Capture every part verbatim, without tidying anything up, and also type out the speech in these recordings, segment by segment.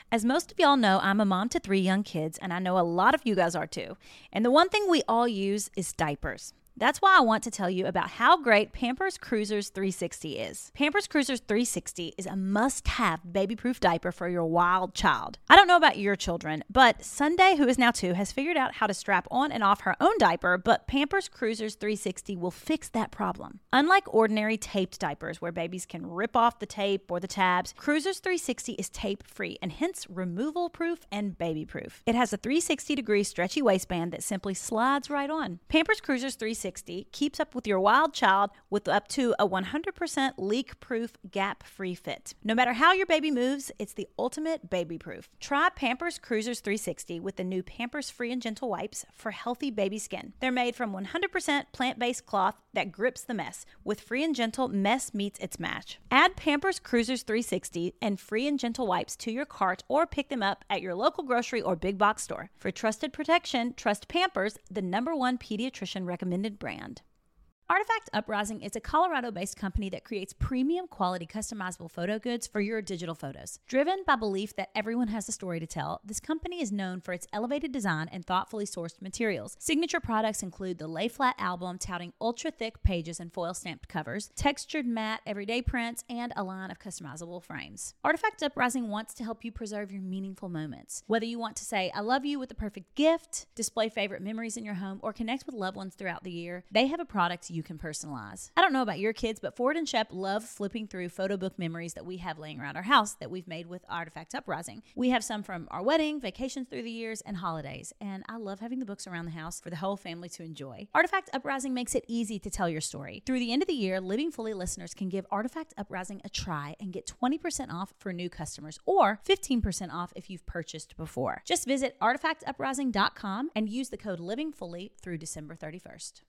As most of y'all know, I'm a mom to three young kids, and I know a lot of you guys are too. And the one thing we all use is diapers. That's why I want to tell you about how great Pampers Cruisers three sixty is. Pampers Cruisers three sixty is a must-have baby-proof diaper for your wild child. I don't know about your children, but Sunday, who is now two, has figured out how to strap on and off her own diaper, but Pampers Cruisers three sixty will fix that problem. Unlike ordinary taped diapers where babies can rip off the tape or the tabs, Cruisers three sixty is tape-free and hence removal-proof and baby-proof. It has a three hundred sixty degree stretchy waistband that simply slides right on. Pampers Cruisers three sixty keeps up with your wild child with up to a one hundred percent leak-proof, gap-free fit. No matter how your baby moves, it's the ultimate baby-proof. Try Pampers Cruisers three sixty with the new Pampers Free and Gentle wipes for healthy baby skin. They're made from one hundred percent plant-based cloth that grips the mess. With Free and Gentle, mess meets its match. Add Pampers Cruisers three sixty and Free and Gentle wipes to your cart or pick them up at your local grocery or big box store. For trusted protection, trust Pampers, the number one pediatrician recommended brand. Artifact Uprising is a Colorado-based company that creates premium quality customizable photo goods for your digital photos. Driven by belief that everyone has a story to tell, this company is known for its elevated design and thoughtfully sourced materials. Signature products include the Lay Flat album touting ultra-thick pages and foil-stamped covers, textured matte everyday prints, and a line of customizable frames. Artifact Uprising wants to help you preserve your meaningful moments. Whether you want to say I love you with the perfect gift, display favorite memories in your home, or connect with loved ones throughout the year, they have a product you you can personalize. I don't know about your kids, but Ford and Shep love flipping through photo book memories that we have laying around our house that we've made with Artifact Uprising. We have some from our wedding, vacations through the years, and holidays, and I love having the books around the house for the whole family to enjoy. Artifact Uprising makes it easy to tell your story. Through the end of the year, Living Fully listeners can give Artifact Uprising a try and get twenty percent off for new customers or fifteen percent off if you've purchased before. Just visit artifact uprising dot com and use the code LIVINGFULLY through December thirty-first.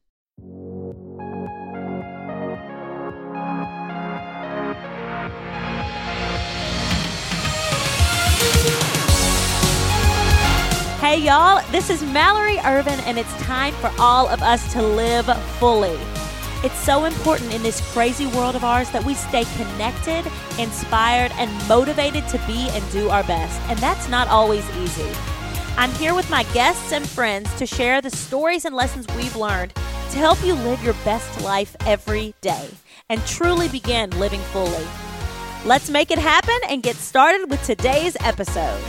Hey y'all, this is Mallory Irvin, and it's time for all of us to live fully. It's so important in this crazy world of ours that we stay connected, inspired, and motivated to be and do our best, and that's not always easy. I'm here with my guests and friends to share the stories and lessons we've learned to help you live your best life every day and truly begin living fully. Let's make it happen and get started with today's episode.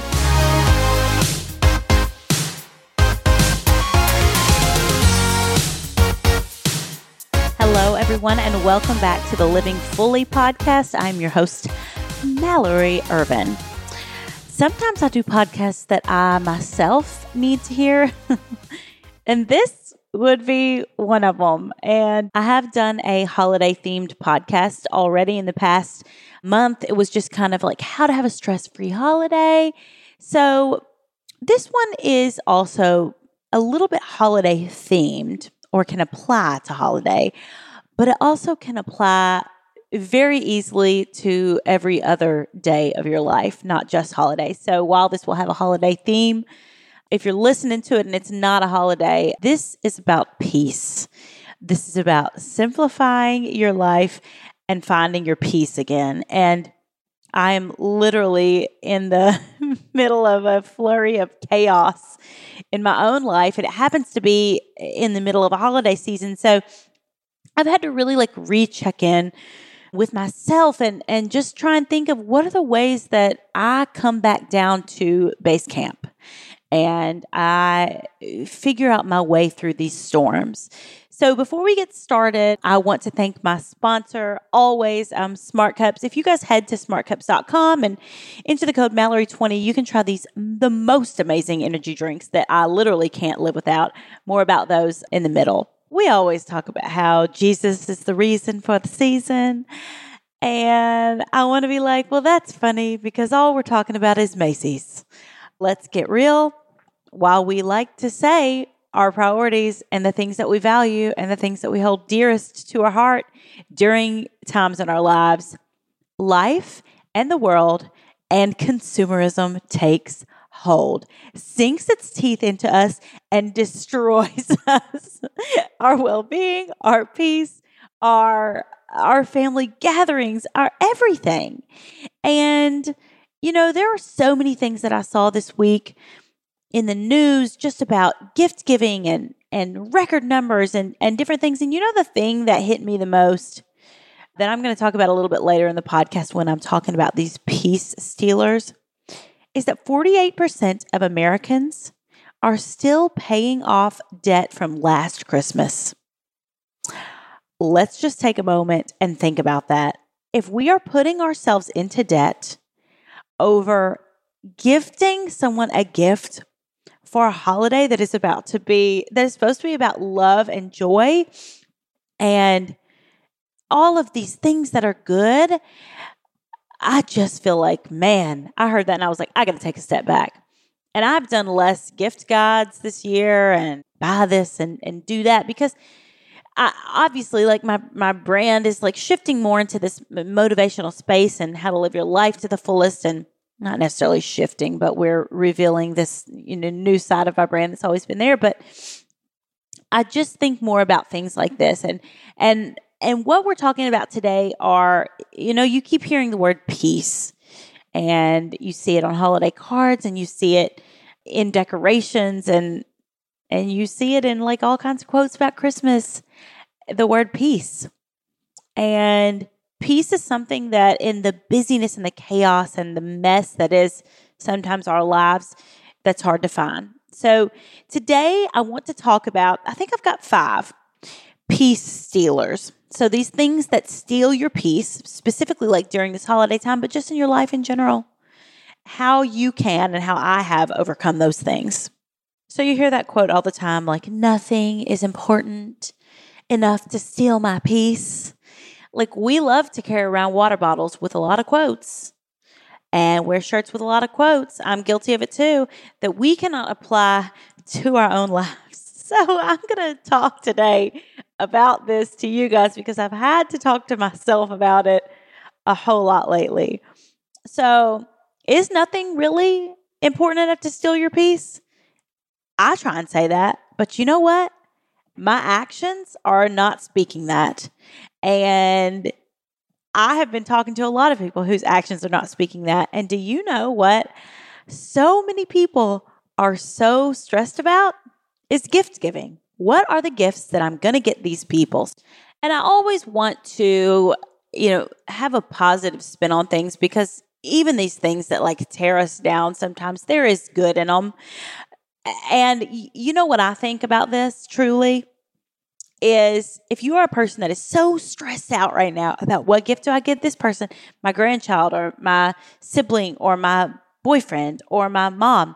Hello, everyone, and welcome back to the Living Fully podcast. I'm your host, Mallory Irvin. Sometimes I do podcasts that I myself need to hear, and this would be one of them. And I have done a holiday-themed podcast already in the past month. It was just kind of like how to have a stress-free holiday. So this one is also a little bit holiday-themed, or can apply to holiday, but it also can apply very easily to every other day of your life, not just holidays. So while this will have a holiday theme, if you're listening to it and it's not a holiday, this is about peace. This is about simplifying your life and finding your peace again. And I am literally in the middle of a flurry of chaos in my own life. And it happens to be in the middle of a holiday season. So I've had to really like recheck in with myself and, and just try and think of what are the ways that I come back down to base camp and I figure out my way through these storms. So before we get started, I want to thank my sponsor, always, um, Smart Cups. If you guys head to smart cups dot com and enter the code Mallory twenty, you can try these, the most amazing energy drinks that I literally can't live without. More about those in the middle. We always talk about how Jesus is the reason for the season. And I want to be like, well, that's funny because all we're talking about is Macy's. Let's get real. While we like to say our priorities and the things that we value and the things that we hold dearest to our heart during times in our lives, life and the world and consumerism takes hold, sinks its teeth into us and destroys us, our well-being, our peace, our, our family gatherings, our everything. And You know, there are so many things that I saw this week in the news just about gift giving and, and record numbers and, and different things. And you know, the thing that hit me the most that I'm going to talk about a little bit later in the podcast when I'm talking about these peace stealers is that forty-eight percent of Americans are still paying off debt from last Christmas. Let's just take a moment and think about that. If we are putting ourselves into debt over gifting someone a gift for a holiday that is about to be, that is supposed to be about love and joy and all of these things that are good, I just feel like, man, I heard that and I was like, I got to take a step back. And I've done less gift guides this year and buy this and, and do that because I, obviously, like my, my brand is like shifting more into this motivational space and how to live your life to the fullest, and not necessarily shifting, but we're revealing this, you know, new side of our brand that's always been there. But I just think more about things like this. And, and, and what we're talking about today are, you know, you keep hearing the word peace, and you see it on holiday cards, and you see it in decorations, and, and you see it in like all kinds of quotes about Christmas, the word peace. And peace is something that in the busyness and the chaos and the mess that is sometimes our lives, that's hard to find. So today I want to talk about, I think I've got five peace stealers. So these things that steal your peace, specifically like during this holiday time, but just in your life in general, how you can and how I have overcome those things. So you hear that quote all the time, like, nothing is important enough to steal my peace. Like, we love to carry around water bottles with a lot of quotes and wear shirts with a lot of quotes. I'm guilty of it too, that we cannot apply to our own lives. So I'm going to talk today about this to you guys because I've had to talk to myself about it a whole lot lately. So is nothing really important enough to steal your peace? I try and say that, but you know what? My actions are not speaking that. And I have been talking to a lot of people whose actions are not speaking that. And do you know what so many people are so stressed about is gift giving. What are the gifts that I'm going to get these people? And I always want to, you know, have a positive spin on things because even these things that like tear us down, sometimes there is good in them. And you know what I think about this truly is if you are a person that is so stressed out right now about what gift do I give this person, my grandchild or my sibling or my boyfriend or my mom,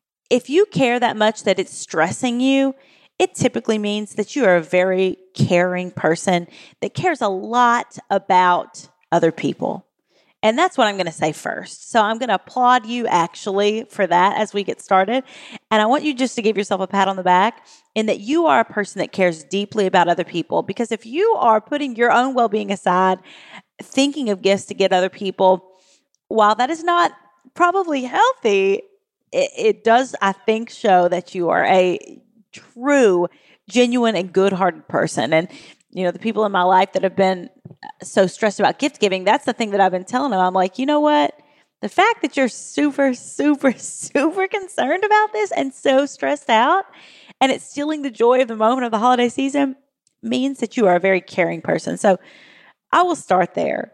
if you care that much that it's stressing you, it typically means that you are a very caring person that cares a lot about other people. And that's what I'm going to say first. So I'm going to applaud you actually for that as we get started. And I want you just to give yourself a pat on the back in that you are a person that cares deeply about other people. Because if you are putting your own well-being aside, thinking of gifts to get other people, while that is not probably healthy, it, it does, I think, show that you are a true, genuine, and good-hearted person. And you know, the people in my life that have been so stressed about gift giving, that's the thing that I've been telling them. I'm like, you know what? The fact that you're super, super, super concerned about this and so stressed out, and it's stealing the joy of the moment of the holiday season, means that you are a very caring person. So I will start there.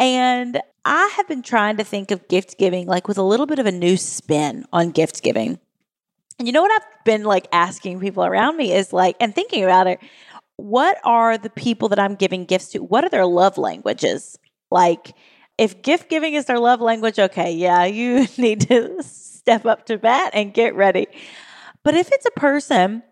And I have been trying to think of gift giving like with a little bit of a new spin on gift giving. And you know what I've been like asking people around me is like, and thinking about it, what are the people that I'm giving gifts to? What are their love languages? Like, if gift giving is their love language, okay, yeah, you need to step up to bat and get ready. But if it's a person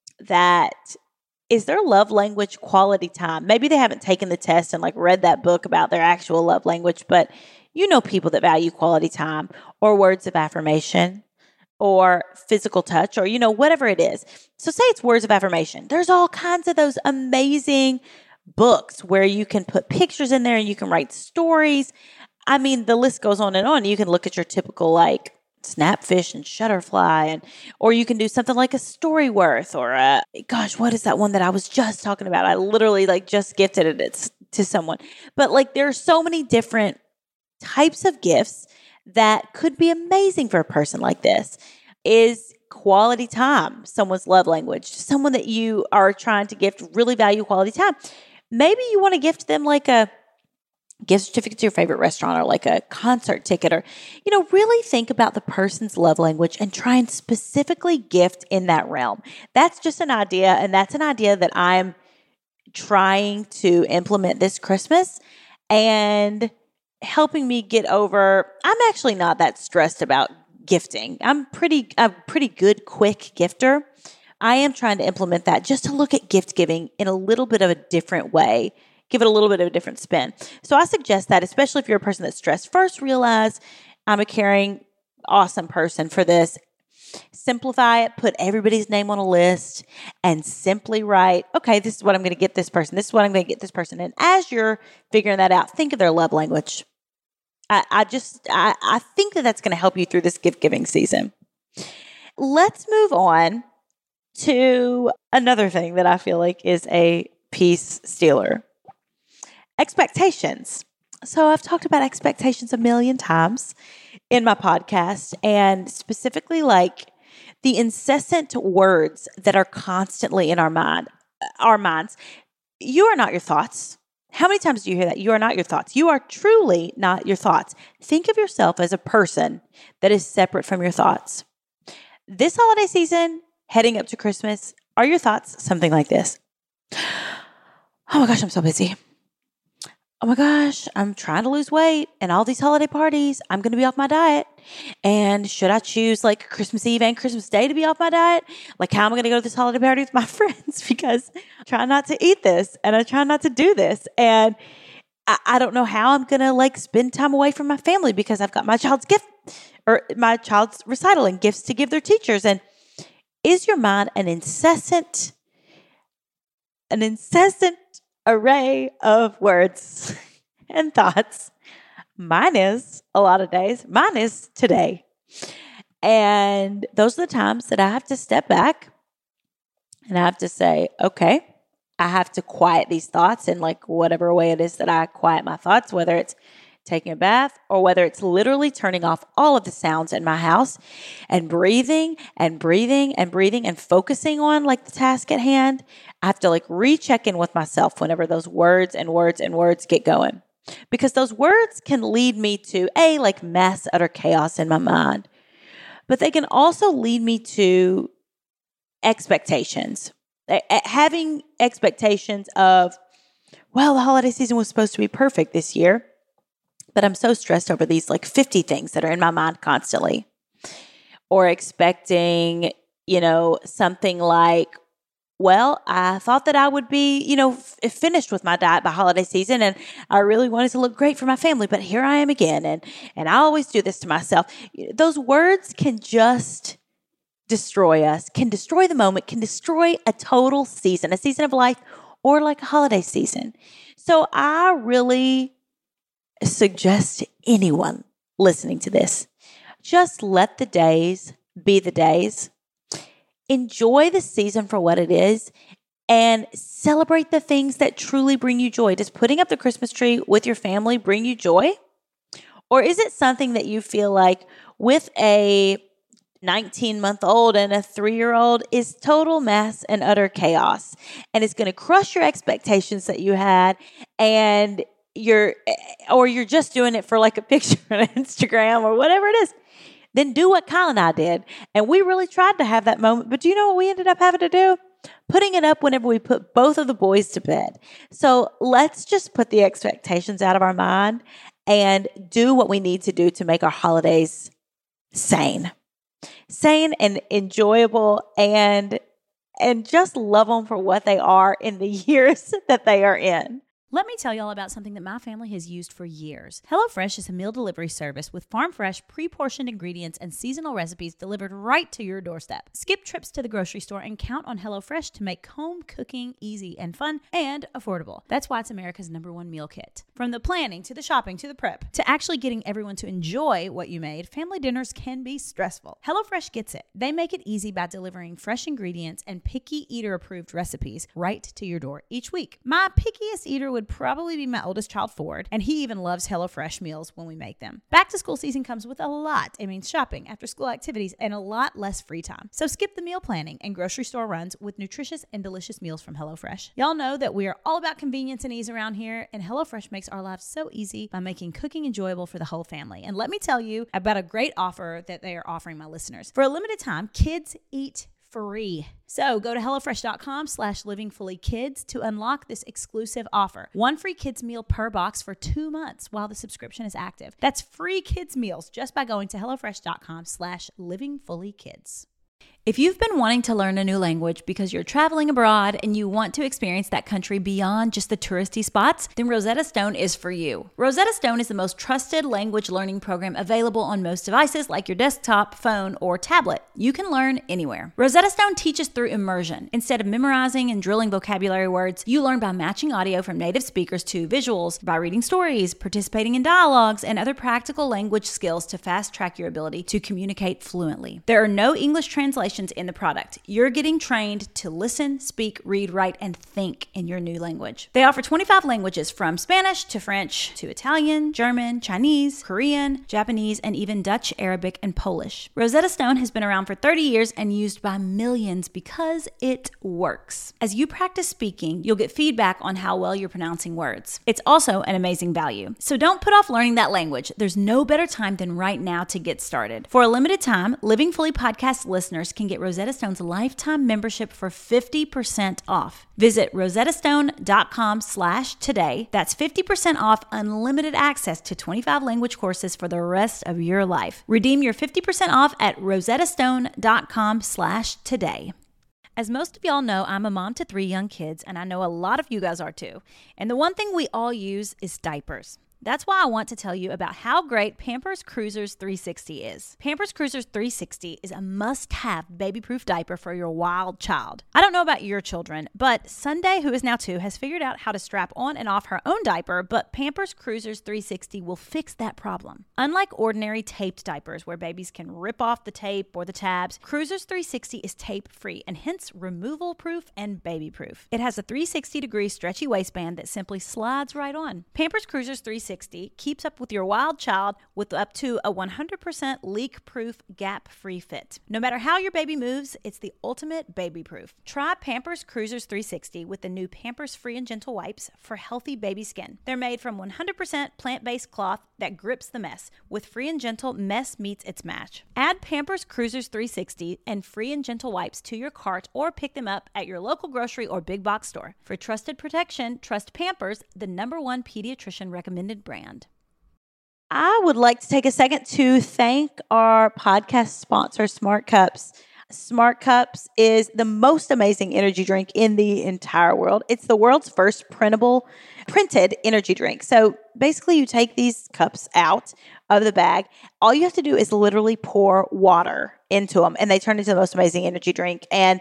that is their love language quality time, maybe they haven't taken the test and like read that book about their actual love language, but you know people that value quality time or words of affirmation, or physical touch, or, you know, whatever it is. So say it's words of affirmation. There's all kinds of those amazing books where you can put pictures in there and you can write stories. I mean, the list goes on and on. You can look at your typical like Snapfish and Shutterfly, and or you can do something like a Storyworth or a, gosh, what is that one that I was just talking about? I literally like just gifted it to someone. But like there are so many different types of gifts that could be amazing for a person like this is quality time, someone's love language, someone that you are trying to gift really value quality time. Maybe you want to gift them like a gift certificate to your favorite restaurant or like a concert ticket, or, you know, really think about the person's love language and try and specifically gift in that realm. That's just an idea. And that's an idea that I'm trying to implement this Christmas and helping me get over. I'm actually not that stressed about gifting. I'm pretty, a pretty good, quick gifter. I am trying to implement that just to look at gift giving in a little bit of a different way, give it a little bit of a different spin. So I suggest that, especially if you're a person that's stressed, first realize I'm a caring, awesome person for this. Simplify it, put everybody's name on a list and simply write, okay, this is what I'm going to get this person. This is what I'm going to get this person. And as you're figuring that out, think of their love language. I, I just, I, I think that that's going to help you through this gift giving season. Let's move on to another thing that I feel like is a peace stealer. Expectations. So I've talked about expectations a million times in my podcast, and specifically like the incessant words that are constantly in our mind, our minds. You are not your thoughts. How many times do you hear that? You are not your thoughts. You are truly not your thoughts. Think of yourself as a person that is separate from your thoughts. This holiday season, heading up to Christmas, are your thoughts something like this? Oh my gosh, I'm so busy. Oh my gosh, I'm trying to lose weight and all these holiday parties, I'm going to be off my diet. And should I choose like Christmas Eve and Christmas Day to be off my diet? Like, how am I going to go to this holiday party with my friends? Because I try not to eat this and I try not to do this. And I, I don't know how I'm going to like spend time away from my family because I've got my child's gift or my child's recital and gifts to give their teachers. And is your mind an incessant, an incessant array of words and thoughts? Mine is a lot of days. Mine is today. And those are the times that I have to step back and I have to say, okay, I have to quiet these thoughts in like whatever way it is that I quiet my thoughts, whether it's taking a bath or whether it's literally turning off all of the sounds in my house and breathing and breathing and breathing and focusing on like the task at hand. I have to like recheck in with myself whenever those words and words and words get going, because those words can lead me to a like mass utter chaos in my mind, but they can also lead me to expectations, having expectations of, well, the holiday season was supposed to be perfect this year, but I'm so stressed over these like fifty things that are in my mind constantly. Or expecting, you know, something like, well, I thought that I would be, you know, f- finished with my diet by holiday season and I really wanted to look great for my family, but here I am again. And, and I always do this to myself. Those words can just destroy us, can destroy the moment, can destroy a total season, a season of life, or like a holiday season. So I really suggest to anyone listening to this, just let the days be the days. Enjoy the season for what it is and celebrate the things that truly bring you joy. Does putting up the Christmas tree with your family bring you joy? Or is it something that you feel like with a nineteen-month-old and a three-year-old is total mass and utter chaos, and it's going to crush your expectations that you had, and you're, or you're just doing it for like a picture on Instagram or whatever it is? Then do what Kyle and I did. And we really tried to have that moment. But do you know what we ended up having to do? Putting it up whenever we put both of the boys to bed. So let's just put the expectations out of our mind and do what we need to do to make our holidays sane. Sane and enjoyable, and and just love them for what they are in the years that they are in. Let me tell y'all about something that my family has used for years. HelloFresh is a meal delivery service with farm-fresh, pre-portioned ingredients and seasonal recipes delivered right to your doorstep. Skip trips to the grocery store and count on HelloFresh to make home cooking easy and fun and affordable. That's why it's America's number one meal kit. From the planning to the shopping to the prep to actually getting everyone to enjoy what you made, family dinners can be stressful. HelloFresh gets it. They make it easy by delivering fresh ingredients and picky eater-approved recipes right to your door each week. My pickiest eater would would probably be my oldest child, Ford, and he even loves HelloFresh meals when we make them. Back to school season comes with a lot. It means shopping, after school activities, and a lot less free time. So skip the meal planning and grocery store runs with nutritious and delicious meals from HelloFresh. Y'all know that we are all about convenience and ease around here, and HelloFresh makes our lives so easy by making cooking enjoyable for the whole family. And let me tell you about a great offer that they are offering my listeners. For a limited time, kids eat free. So go to HelloFresh.com slash livingfullykids to unlock this exclusive offer. One free kids meal per box for two months while the subscription is active. That's free kids meals just by going to HelloFresh.com slash livingfullykids. If you've been wanting to learn a new language because you're traveling abroad and you want to experience that country beyond just the touristy spots, then Rosetta Stone is for you. Rosetta Stone is the most trusted language learning program available on most devices like your desktop, phone, or tablet. You can learn anywhere. Rosetta Stone teaches through immersion. Instead of memorizing and drilling vocabulary words, you learn by matching audio from native speakers to visuals, by reading stories, participating in dialogues, and other practical language skills to fast-track your ability to communicate fluently. There are no English translations in the product. You're getting trained to listen, speak, read, write, and think in your new language. They offer twenty-five languages from Spanish to French to Italian, German, Chinese, Korean, Japanese, and even Dutch, Arabic, and Polish. Rosetta Stone has been around for thirty years and used by millions because it works. As you practice speaking, you'll get feedback on how well you're pronouncing words. It's also an amazing value. So don't put off learning that language. There's no better time than right now to get started. For a limited time, Living Fully Podcast listeners can get Rosetta Stone's lifetime membership for fifty percent off. Visit rosettastone.com slash today. That's fifty percent off unlimited access to twenty-five language courses for the rest of your life. Redeem your fifty percent off at rosettastone.com slash today. As most of y'all know, I'm a mom to three young kids, and I know a lot of you guys are too. And the one thing we all use is diapers. That's why I want to tell you about how great Pampers Cruisers three sixty is. Pampers Cruisers three sixty is a must-have baby-proof diaper for your wild child. I don't know about your children, but Sunday, who is now two, has figured out how to strap on and off her own diaper, but Pampers Cruisers three sixty will fix that problem. Unlike ordinary taped diapers where babies can rip off the tape or the tabs, Cruisers three sixty is tape-free and hence removal-proof and baby-proof. It has a three hundred sixty degree stretchy waistband that simply slides right on. Pampers Cruisers three sixty keeps up with your wild child with up to a one hundred percent leak-proof, gap-free fit. No matter how your baby moves, it's the ultimate baby-proof. Try Pampers Cruisers three sixty with the new Pampers Free and Gentle wipes for healthy baby skin. They're made from one hundred percent plant-based cloth that grips the mess. With Free and Gentle, mess meets its match. Add Pampers Cruisers three sixty and Free and Gentle wipes to your cart or pick them up at your local grocery or big box store. For trusted protection, trust Pampers, the number one pediatrician recommended brand. I would like to take a second to thank our podcast sponsor, Smart Cups. Smart Cups is the most amazing energy drink in the entire world. It's the world's first printable, printed energy drink. So basically you take these cups out of the bag. All you have to do is literally pour water into them and they turn into the most amazing energy drink. And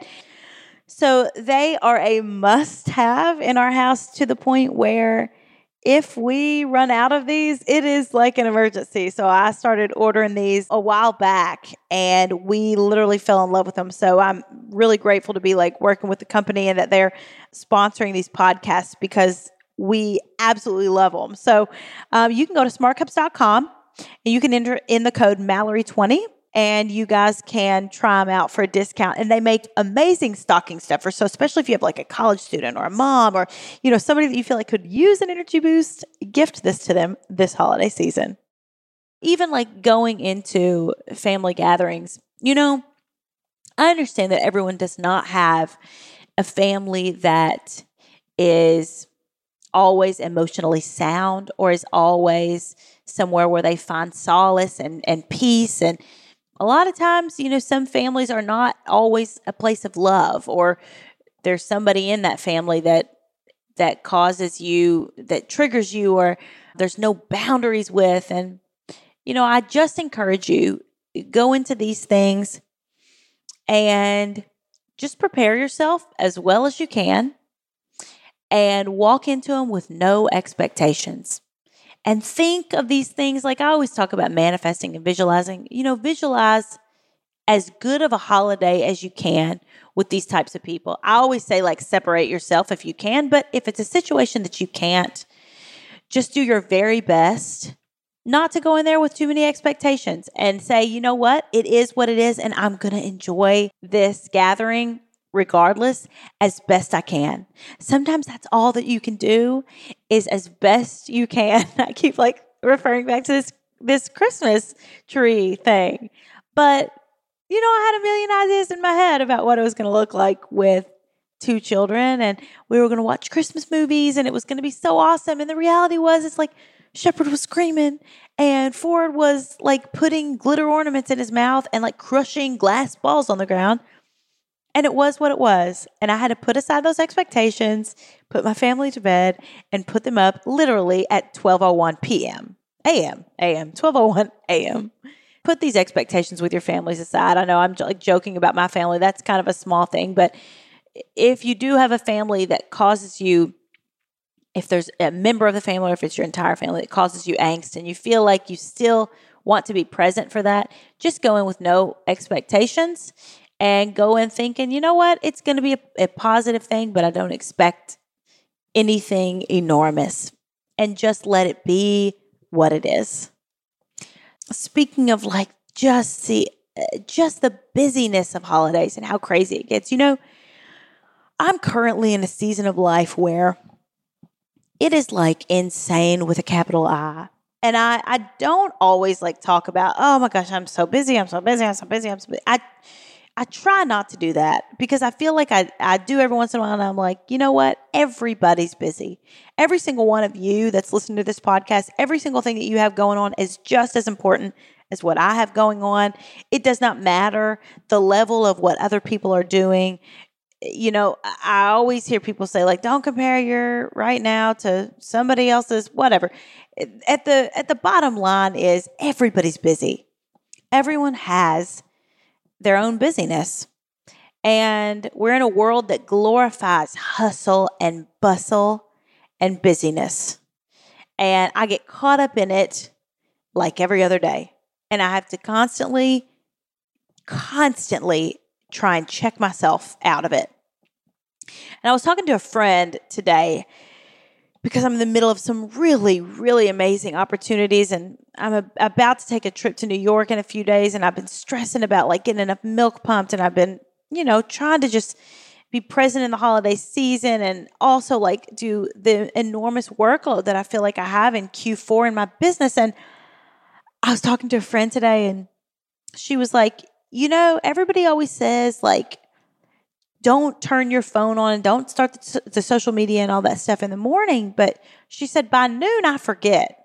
so they are a must-have in our house to the point where if we run out of these, it is like an emergency. So I started ordering these a while back and we literally fell in love with them. So I'm really grateful to be like working with the company and that they're sponsoring these podcasts because we absolutely love them. So um, you can go to smart cups dot com and you can enter in the code Mallory twenty. And you guys can try them out for a discount. And they make amazing stocking stuffers. So especially if you have like a college student or a mom or, you know, somebody that you feel like could use an energy boost, gift this to them this holiday season. Even like going into family gatherings, you know, I understand that everyone does not have a family that is always emotionally sound or is always somewhere where they find solace and, and peace. And a lot of times, you know, some families are not always a place of love, or there's somebody in that family that that causes you, that triggers you, or there's no boundaries with. And, you know, I just encourage you, go into these things and just prepare yourself as well as you can and walk into them with no expectations. And think of these things, like I always talk about manifesting and visualizing. You know, visualize as good of a holiday as you can with these types of people. I always say, like, separate yourself if you can, but if it's a situation that you can't, just do your very best not to go in there with too many expectations and say, you know what, it is what it is, and I'm going to enjoy this gathering regardless as best I can. Sometimes that's all that you can do is as best you can. I keep like referring back to this this Christmas tree thing. But, you know, I had a million ideas in my head about what it was going to look like with two children, and we were going to watch Christmas movies, and it was going to be so awesome. And the reality was, it's like Shepherd was screaming, and Ford was like putting glitter ornaments in his mouth and like crushing glass balls on the ground. And it was what it was. And I had to put aside those expectations, put my family to bed, and put them up literally at twelve oh one p.m. A M, A M, twelve oh one A M. Put these expectations with your families aside. I know I'm like joking about my family. That's kind of a small thing. But if you do have a family that causes you, if there's a member of the family or if it's your entire family that causes you angst and you feel like you still want to be present for that, just go in with no expectations and go in thinking, you know what, it's going to be a, a positive thing, but I don't expect anything enormous. And just let it be what it is. Speaking of like just the, just the busyness of holidays and how crazy it gets, you know, I'm currently in a season of life where it is like insane with a capital I. And I, I don't always like talk about, oh my gosh, I'm so busy, I'm so busy, I'm so busy, I'm so busy. I, I try not to do that because I feel like I, I do every once in a while, and I'm like, you know what? Everybody's busy. Every single one of you that's listening to this podcast, every single thing that you have going on is just as important as what I have going on. It does not matter the level of what other people are doing. You know, I always hear people say, like, don't compare your right now to somebody else's, whatever. At the at the bottom line is everybody's busy. Everyone has their own busyness. And we're in a world that glorifies hustle and bustle and busyness. And I get caught up in it like every other day. And I have to constantly, constantly try and check myself out of it. And I was talking to a friend today because I'm in the middle of some really, really amazing opportunities, and I'm a, about to take a trip to New York in a few days, and I've been stressing about like getting enough milk pumped, and I've been, you know, trying to just be present in the holiday season and also like do the enormous workload that I feel like I have in Q four in my business. And I was talking to a friend today, and she was like, you know, everybody always says like, don't turn your phone on and don't start the, the social media and all that stuff in the morning. But she said, by noon, I forget.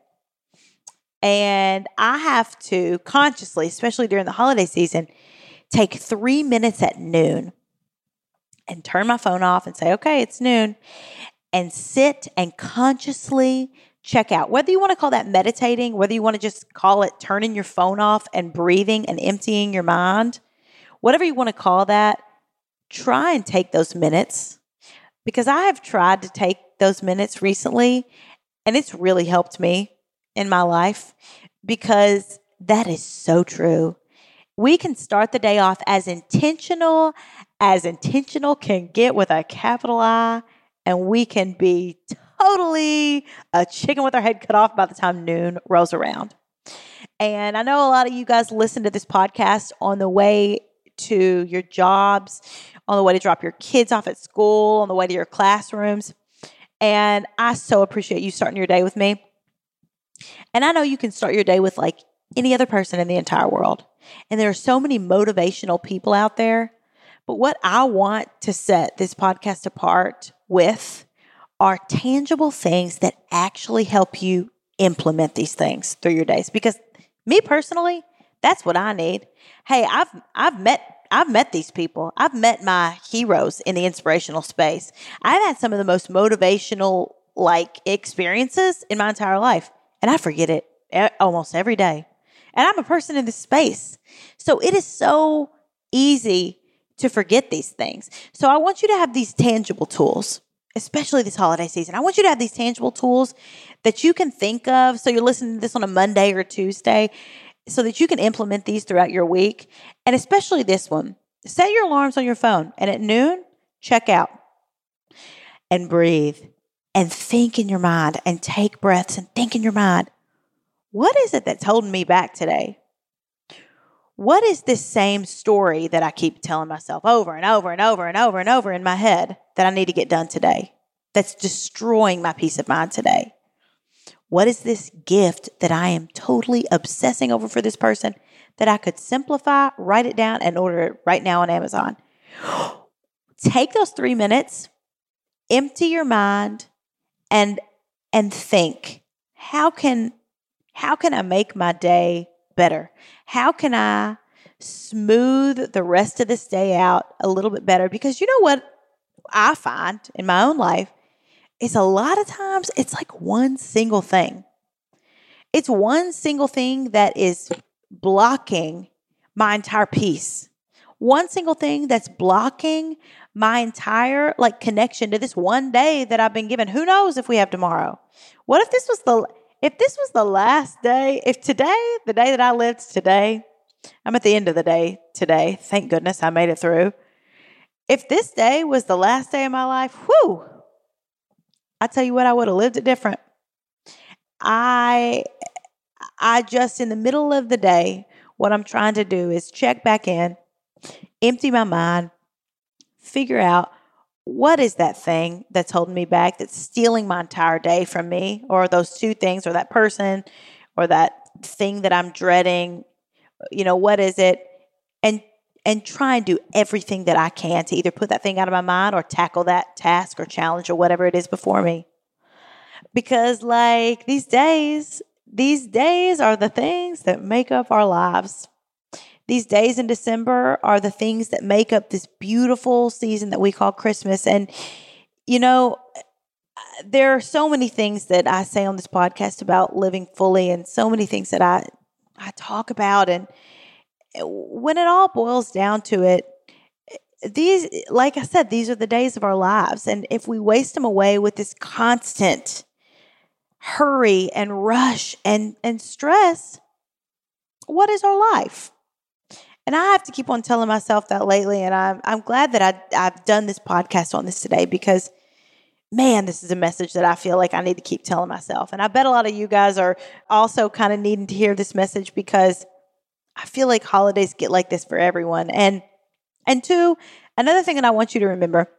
And I have to consciously, especially during the holiday season, take three minutes at noon and turn my phone off and say, okay, it's noon, and sit and consciously check out. Whether you want to call that meditating, whether you want to just call it turning your phone off and breathing and emptying your mind, whatever you want to call that, try and take those minutes, because I have tried to take those minutes recently, and it's really helped me in my life, because that is so true. We can start the day off as intentional as intentional can get with a capital I, and we can be totally a chicken with our head cut off by the time noon rolls around. And I know a lot of you guys listen to this podcast on the way to your jobs, on the way to drop your kids off at school, on the way to your classrooms. And I so appreciate you starting your day with me. And I know you can start your day with like any other person in the entire world. And there are so many motivational people out there. But what I want to set this podcast apart with are tangible things that actually help you implement these things through your days. Because me personally, that's what I need. Hey, I've I've met I've met these people. I've met my heroes in the inspirational space. I've had some of the most motivational like experiences in my entire life, and I forget it almost every day. And I'm a person in this space. So it is so easy to forget these things. So I want you to have these tangible tools, especially this holiday season. I want you to have these tangible tools that you can think of. So you're listening to this on a Monday or Tuesday. so that you can implement these throughout your week. And especially this one, set your alarms on your phone. And at noon, check out and breathe and think in your mind and take breaths and think in your mind. What is it that's holding me back today? What is this same story that I keep telling myself over and over and over and over and over in my head that I need to get done today? That's destroying my peace of mind today. What is this gift that I am totally obsessing over for this person that I could simplify, write it down, and order it right now on Amazon? Take those three minutes, empty your mind, and and think, how can how can I make my day better? How can I smooth the rest of this day out a little bit better? Because you know what I find in my own life is a lot of times it's like one single thing. It's one single thing that is blocking my entire peace. One single thing that's blocking my entire like connection to this one day that I've been given. Who knows if we have tomorrow? What if this was the if this was the last day? If today, the day that I lived today, I'm at the end of the day today. Thank goodness I made it through. If this day was the last day of my life, whew, I tell you what, I would have lived it different. I I just in the middle of the day, what I'm trying to do is check back in, empty my mind, figure out what is that thing that's holding me back, that's stealing my entire day from me, or those two things, or that person, or that thing that I'm dreading. You know, what is it? And and try and do everything that I can to either put that thing out of my mind or tackle that task or challenge or whatever it is before me. Because like these days, these days are the things that make up our lives. These days in December are the things that make up this beautiful season that we call Christmas. And, you know, there are so many things that I say on this podcast about living fully and so many things that I, I talk about. And when it all boils down to it, these, like I said, these are the days of our lives. And if we waste them away with this constant hurry and rush and, and stress, what is our life? And I have to keep on telling myself that lately, and I'm I'm glad that I, I've done this podcast on this today because, man, this is a message that I feel like I need to keep telling myself. And I bet a lot of you guys are also kind of needing to hear this message because I feel like holidays get like this for everyone. And and two, another thing that I want you to remember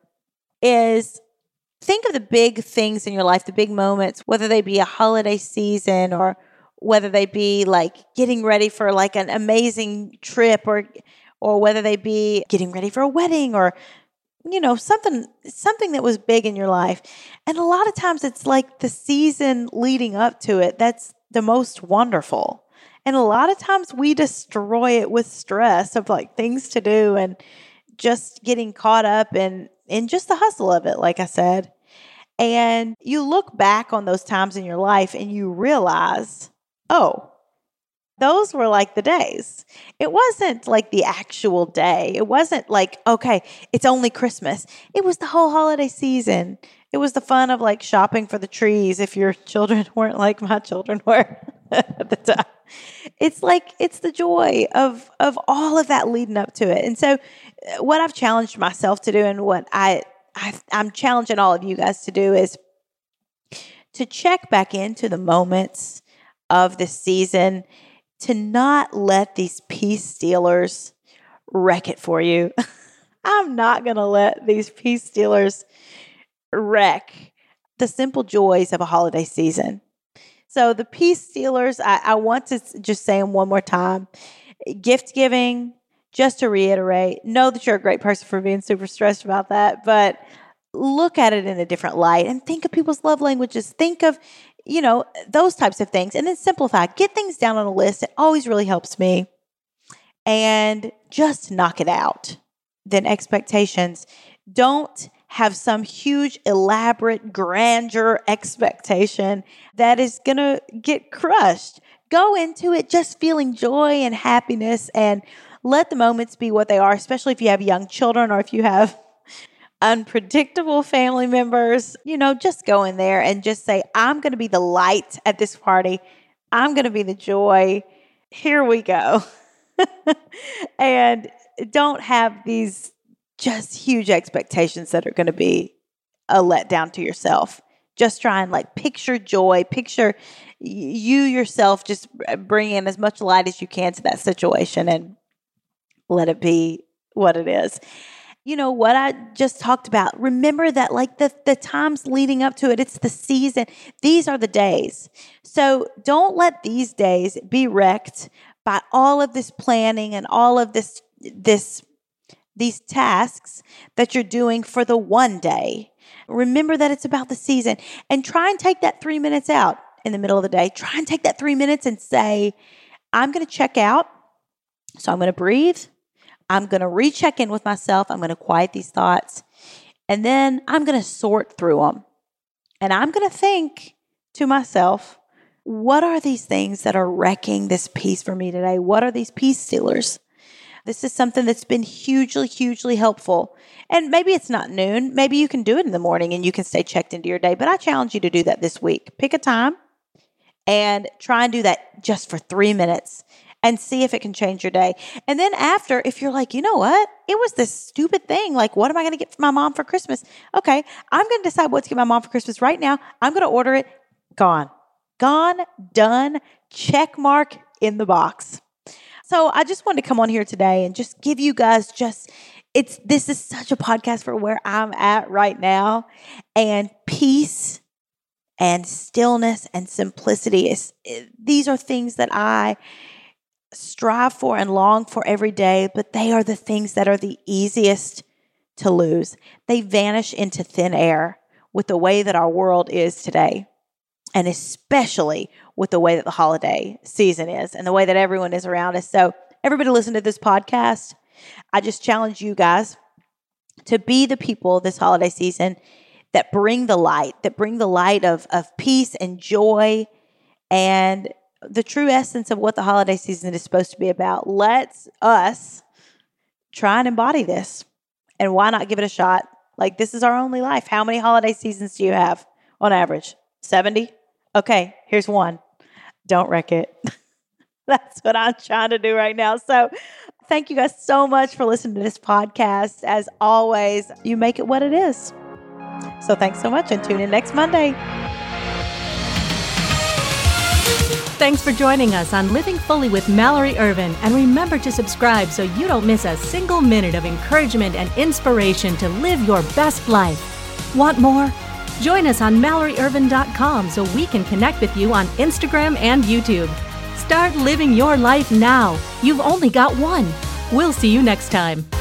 is think of the big things in your life, the big moments, whether they be a holiday season or whether they be like getting ready for like an amazing trip or or whether they be getting ready for a wedding or, you know, something something that was big in your life. And a lot of times it's like the season leading up to it that's the most wonderful. And a lot of times we destroy it with stress of like things to do and just getting caught up in, in just the hustle of it, like I said. And you look back on those times in your life and you realize, oh, those were like the days. It wasn't like the actual day. It wasn't like, okay, it's only Christmas. It was the whole holiday season. It was the fun of like shopping for the trees if your children weren't like my children were at the time. It's like, it's the joy of, of all of that leading up to it. And so what I've challenged myself to do and what I, I I'm challenging all of you guys to do is to check back into the moments of this season, to not let these peace stealers wreck it for you. I'm not going to let these peace stealers wreck the simple joys of a holiday season. So the peace stealers, I, I want to just say them one more time. Gift giving, just to reiterate, know that you're a great person for being super stressed about that, but look at it in a different light and think of people's love languages. Think of, you know, those types of things. And then simplify. Get things down on a list. It always really helps me. And just knock it out. Then expectations. Don't have some huge, elaborate, grandeur expectation that is going to get crushed. Go into it just feeling joy and happiness and let the moments be what they are, especially if you have young children or if you have unpredictable family members. You know, just go in there and just say, I'm going to be the light at this party. I'm going to be the joy. here we go. And don't have these just huge expectations that are going to be a letdown to yourself. Just try and like picture joy, picture you yourself, just bring in as much light as you can to that situation and let it be what it is. You know, what I just talked about, remember that like the, the times leading up to it, it's the season. These are the days. So don't let these days be wrecked by all of this planning and all of this, this, these tasks that you're doing for the one day. Remember that it's about the season, and try and take that three minutes out in the middle of the day. Try and take that three minutes and say, I'm going to check out. So I'm going to breathe. I'm going to recheck in with myself. I'm going to quiet these thoughts. And then I'm going to sort through them. And I'm going to think to myself, what are these things that are wrecking this peace for me today? What are these peace stealers? This is something that's been hugely, hugely helpful. And maybe it's not noon. Maybe you can do it in the morning and you can stay checked into your day. But I challenge you to do that this week. Pick a time and try and do that just for three minutes and see if it can change your day. And then after, if you're like, you know what? It was this stupid thing. Like, what am I going to get for my mom for Christmas? Okay, I'm going to decide what to get my mom for Christmas right now. I'm going to order it. Gone. Gone. Done. Check mark in the box. So I just wanted to come on here today and just give you guys just, it's, this is such a podcast for where I'm at right now. And peace and stillness and simplicity is, these are things that I strive for and long for every day, but they are the things that are the easiest to lose. They vanish into thin air with the way that our world is today. And especially with the way that the holiday season is and the way that everyone is around us. So everybody listen to this podcast. I just challenge you guys to be the people this holiday season that bring the light, that bring the light of, of peace and joy and the true essence of what the holiday season is supposed to be about. Let's us try and embody this. And why not give it a shot? Like, this is our only life. How many holiday seasons do you have on average? seventy? Okay, here's one. Don't wreck it. That's what I'm trying to do right now. So thank you guys so much for listening to this podcast. As always, you make it what it is. So thanks so much and tune in next Monday. Thanks for joining us on Living Fully with Mallory Ervin. And remember to subscribe so you don't miss a single minute of encouragement and inspiration to live your best life. Want more? Join us on Mallory Ervin dot com so we can connect with you on Instagram and YouTube. Start living your life now. You've only got one. We'll see you next time.